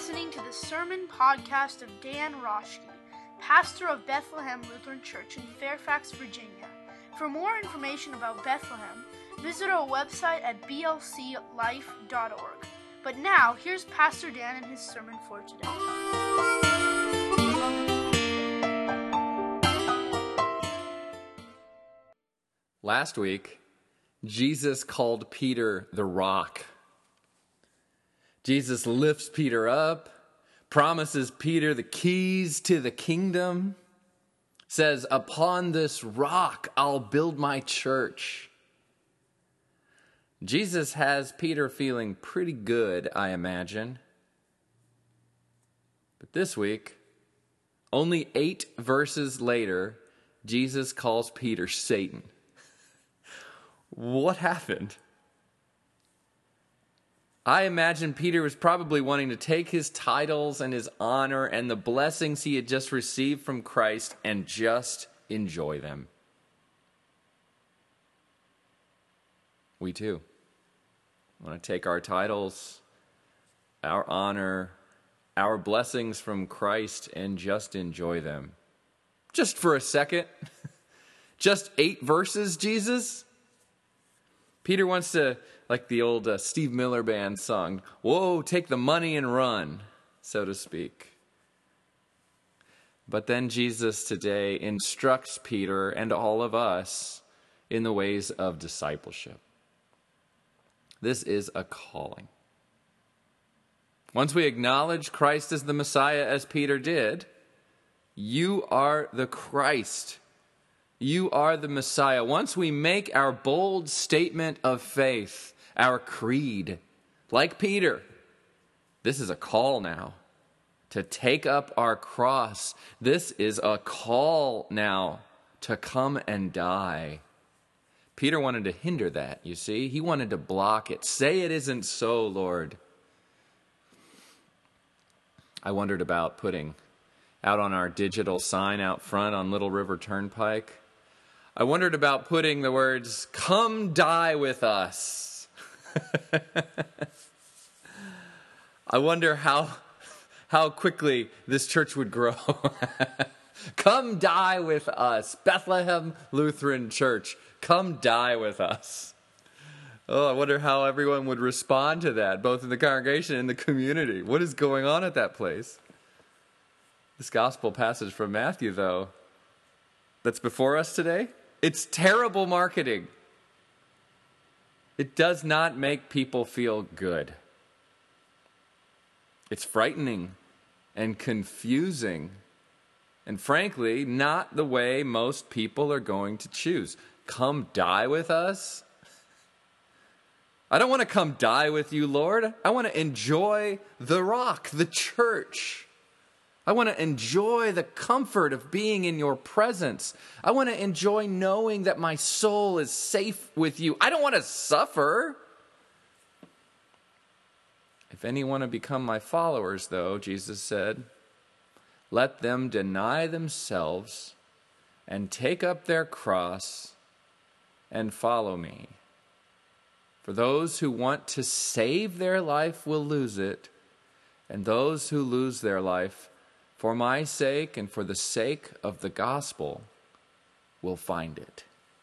listening to the sermon podcast of Dan Roschke, pastor of Bethlehem Lutheran Church in Fairfax, Virginia. For more information about Bethlehem, visit our website at blclife.org. But now, here's Pastor Dan and his sermon for today. Last week, Jesus called Peter the rock. Jesus lifts Peter up, promises Peter the keys to the kingdom, says, "Upon this rock I'll build my church." Jesus has Peter feeling pretty good, I imagine. But this week, only 8 verses later, Jesus calls Peter Satan. What happened? I imagine Peter was probably wanting to take his titles and his honor and the blessings he had just received from Christ and just enjoy them. We too want to take our titles, our honor, our blessings from Christ and just enjoy them. Just for a second. Just 8 verses, Jesus? Peter wants to, like the old Steve Miller Band song, "Whoa, take the money and run," so to speak. But then Jesus today instructs Peter and all of us in the ways of discipleship. This is a calling. Once we acknowledge Christ as the Messiah, as Peter did, you are the Christ. You are the Messiah. Once we make our bold statement of faith, our creed, like Peter, this is a call now to take up our cross. This is a call now to come and die. Peter wanted to hinder that, you see. He wanted to block it. Say it isn't so, Lord. I wondered about putting out on our digital sign out front on Little River Turnpike, I wondered about putting the words, "Come die with us." I wonder how quickly this church would grow. Come die with us. Bethlehem Lutheran Church. Come die with us. Oh, I wonder how everyone would respond to that, both in the congregation and the community. What is going on at that place? This gospel passage from Matthew, though, that's before us today, it's terrible marketing. It does not make people feel good. It's frightening and confusing, and frankly, not the way most people are going to choose. Come die with us? I don't want to come die with you, Lord. I want to enjoy the rock, the church. I want to enjoy the comfort of being in your presence. I want to enjoy knowing that my soul is safe with you. I don't want to suffer. If any want to become my followers, though, Jesus said, let them deny themselves and take up their cross and follow me. For those who want to save their life will lose it, and those who lose their life for my sake and for the sake of the gospel will find it.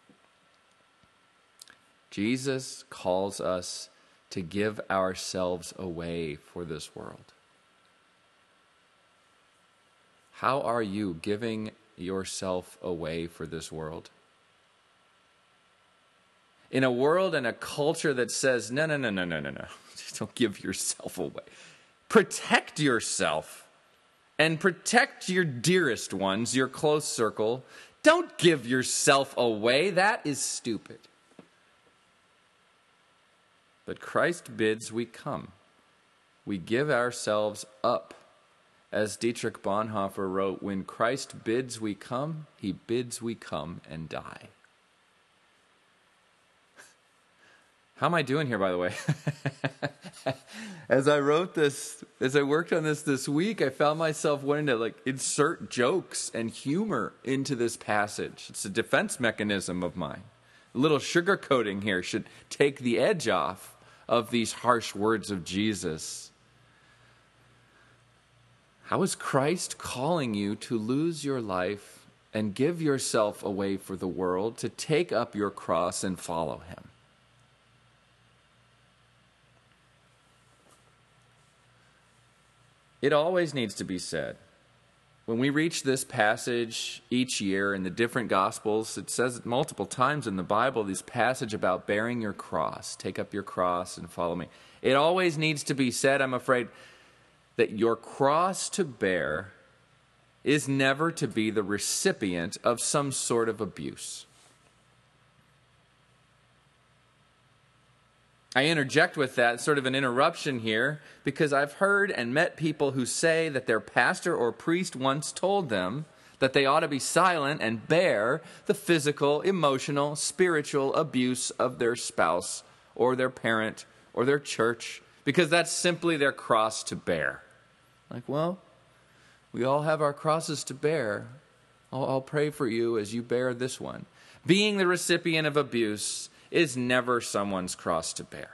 Jesus calls us to give ourselves away for this world. How are you giving yourself away for this world? In a world and a culture that says, no. Don't give yourself away. Protect yourself. And protect your dearest ones, your close circle. Don't give yourself away. That is stupid. But Christ bids we come. We give ourselves up. As Dietrich Bonhoeffer wrote, when Christ bids we come, he bids we come and die. How am I doing here, by the way? As I wrote this, as I worked on this week, I found myself wanting to insert jokes and humor into this passage. It's a defense mechanism of mine. A little sugarcoating here should take the edge off of these harsh words of Jesus. How is Christ calling you to lose your life and give yourself away for the world, to take up your cross and follow him? It always needs to be said. When we reach this passage each year in the different Gospels, it says it multiple times in the Bible, this passage about bearing your cross. Take up your cross and follow me. It always needs to be said, I'm afraid, that your cross to bear is never to be the recipient of some sort of abuse. I interject with that, sort of an interruption here, because I've heard and met people who say that their pastor or priest once told them that they ought to be silent and bear the physical, emotional, spiritual abuse of their spouse or their parent or their church, because that's simply their cross to bear. Like, well, we all have our crosses to bear. I'll pray for you as you bear this one. Being the recipient of abuse is never someone's cross to bear.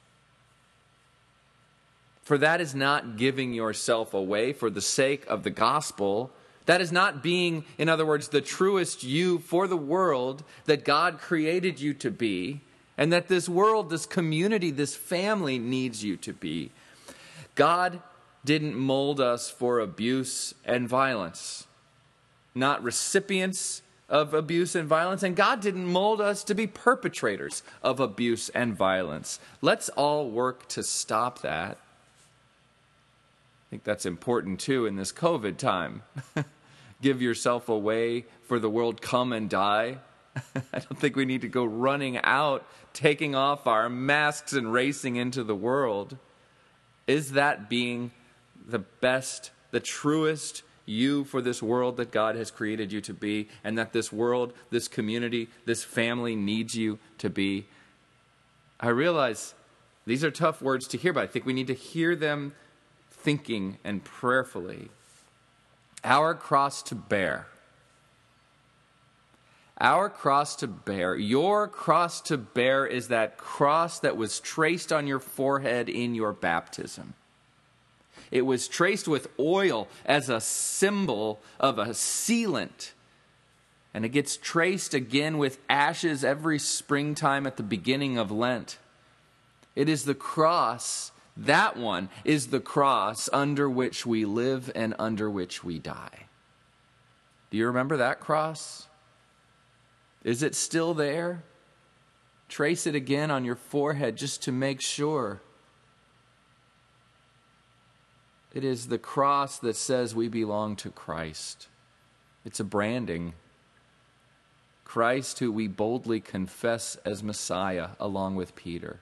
For that is not giving yourself away for the sake of the gospel. That is not being, in other words, the truest you for the world that God created you to be, and that this world, this community, this family needs you to be. God didn't mold us for abuse and violence, not recipients of abuse and violence, and God didn't mold us to be perpetrators of abuse and violence. Let's all work to stop that. I think that's important too in this COVID time. Give yourself away for the world, come and die. I don't think we need to go running out, taking off our masks and racing into the world. Is that being the best, the truest you for this world that God has created you to be, and that this world, this community, this family needs you to be? I realize these are tough words to hear, but I think we need to hear them thinking and prayerfully. Our cross to bear. Our cross to bear. Your cross to bear is that cross that was traced on your forehead in your baptism. It was traced with oil as a symbol of a sealant. And it gets traced again with ashes every springtime at the beginning of Lent. It is the cross, that one is the cross under which we live and under which we die. Do you remember that cross? Is it still there? Trace it again on your forehead just to make sure. It is the cross that says we belong to Christ. It's a branding. Christ, who we boldly confess as Messiah, along with Peter.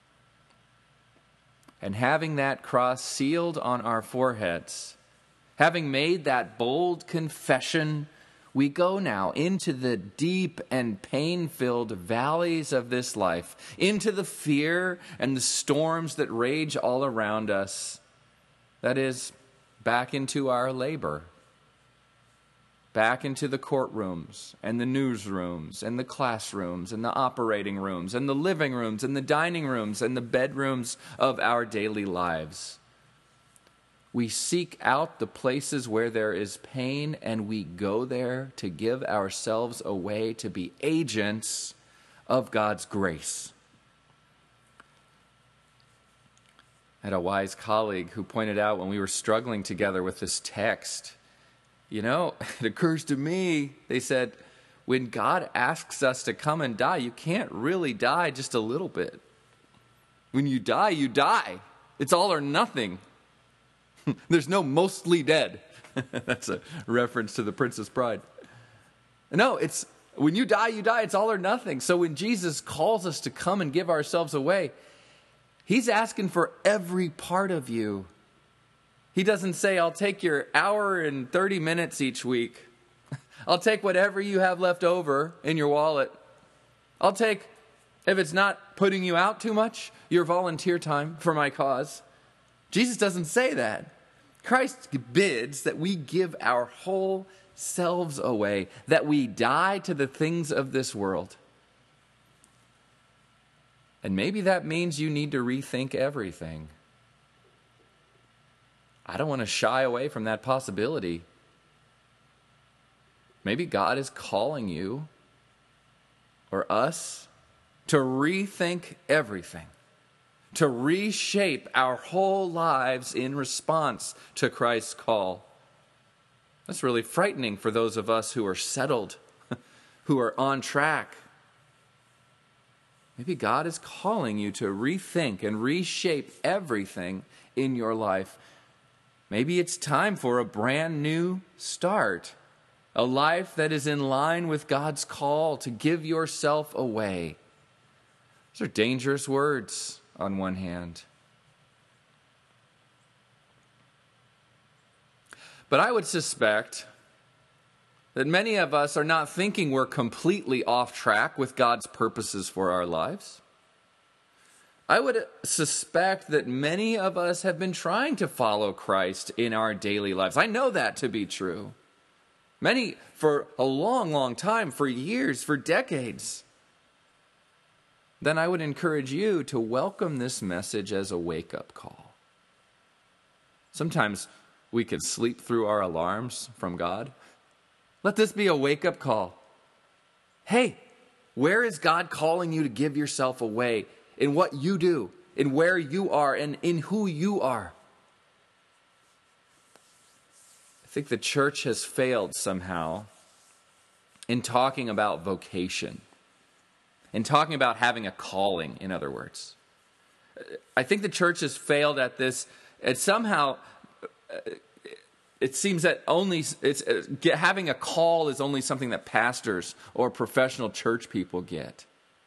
And having that cross sealed on our foreheads, having made that bold confession, we go now into the deep and pain-filled valleys of this life, into the fear and the storms that rage all around us. That is, back into our labor, back into the courtrooms and the newsrooms and the classrooms and the operating rooms and the living rooms and the dining rooms and the bedrooms of our daily lives. We seek out the places where there is pain, and we go there to give ourselves away to be agents of God's grace. I had a wise colleague who pointed out when we were struggling together with this text, it occurs to me, they said, when God asks us to come and die, you can't really die just a little bit. When you die, you die. It's all or nothing. There's no mostly dead. That's a reference to The Princess Bride. No, it's when you die, you die. It's all or nothing. So when Jesus calls us to come and give ourselves away, he's asking for every part of you. He doesn't say, I'll take your hour and 30 minutes each week. I'll take whatever you have left over in your wallet. I'll take, if it's not putting you out too much, your volunteer time for my cause. Jesus doesn't say that. Christ bids that we give our whole selves away, that we die to the things of this world. And maybe that means you need to rethink everything. I don't want to shy away from that possibility. Maybe God is calling you or us to rethink everything, to reshape our whole lives in response to Christ's call. That's really frightening for those of us who are settled, who are on track. Maybe God is calling you to rethink and reshape everything in your life. Maybe it's time for a brand new start, a life that is in line with God's call to give yourself away. These are dangerous words on one hand. But I would suspect that many of us are not thinking we're completely off track with God's purposes for our lives. I would suspect that many of us have been trying to follow Christ in our daily lives. I know that to be true. Many for a long, long time, for years, for decades. Then I would encourage you to welcome this message as a wake-up call. Sometimes we could sleep through our alarms from God. Let this be a wake-up call. Hey, where is God calling you to give yourself away in what you do, in where you are, and in who you are? I think the church has failed somehow in talking about vocation, in talking about having a calling, in other words. I think the church has failed at this, and somehow it seems that having a call is only something that pastors or professional church people get.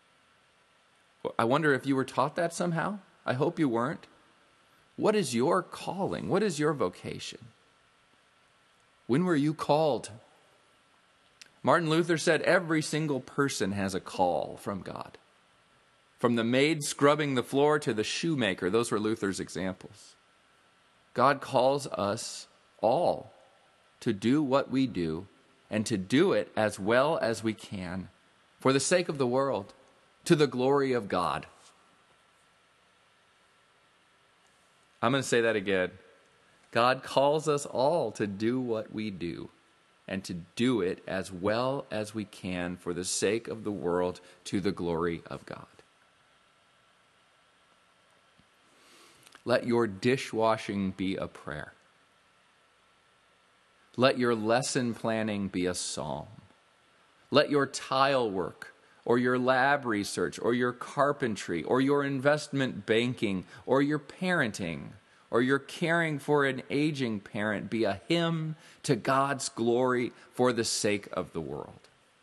I wonder if you were taught that somehow. I hope you weren't. What is your calling? What is your vocation? When were you called? Martin Luther said every single person has a call from God. From the maid scrubbing the floor to the shoemaker, those were Luther's examples. God calls us all to do what we do and to do it as well as we can for the sake of the world, to the glory of God. I'm going to say that again. God calls us all to do what we do and to do it as well as we can for the sake of the world, to the glory of God. Let your dishwashing be a prayer. Let your lesson planning be a psalm. Let your tile work or your lab research or your carpentry or your investment banking or your parenting or your caring for an aging parent be a hymn to God's glory for the sake of the world.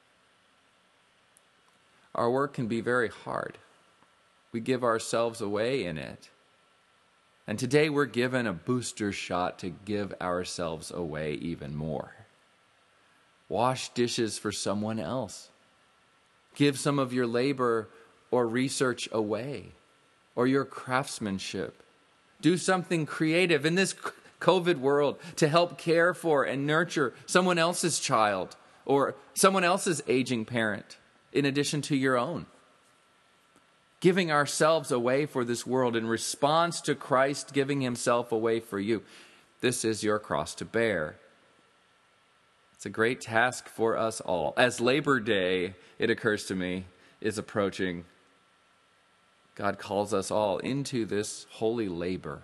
Our work can be very hard. We give ourselves away in it. And today we're given a booster shot to give ourselves away even more. Wash dishes for someone else. Give some of your labor or research away, or your craftsmanship. Do something creative in this COVID world to help care for and nurture someone else's child or someone else's aging parent in addition to your own. Giving ourselves away for this world in response to Christ giving himself away for you. This is your cross to bear. It's a great task for us all. As Labor Day, it occurs to me, is approaching, God calls us all into this holy labor.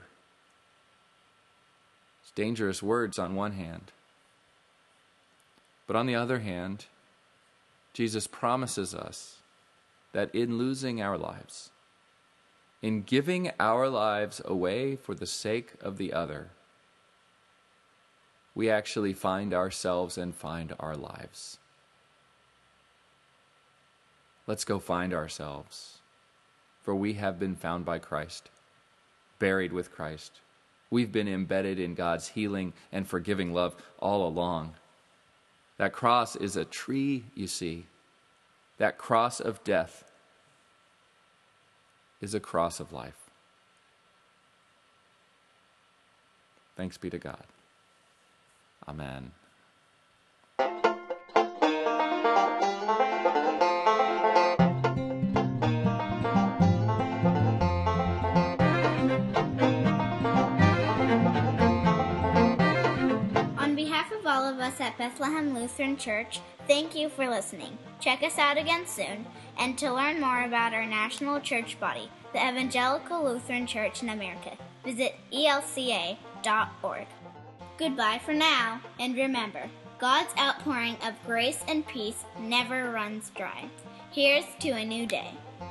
It's dangerous words on one hand. But on the other hand, Jesus promises us that in losing our lives, in giving our lives away for the sake of the other, we actually find ourselves and find our lives. Let's go find ourselves, for we have been found by Christ, buried with Christ. We've been embedded in God's healing and forgiving love all along. That cross is a tree, you see. That cross of death is a cross of life. Thanks be to God. Amen. all of us at Bethlehem Lutheran Church, thank you for listening. Check us out again soon, and to learn more about our national church body, the Evangelical Lutheran Church in America, visit elca.org. Goodbye for now, and remember, God's outpouring of grace and peace never runs dry. Here's to a new day.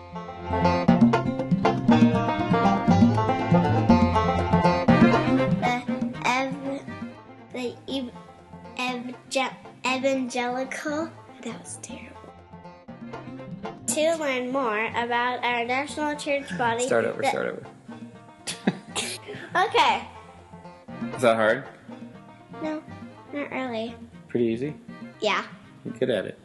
Evangelical. That was terrible. To learn more about our national church body. Start over. Okay. Is that hard? No, not really. Pretty easy? Yeah. You're good at it.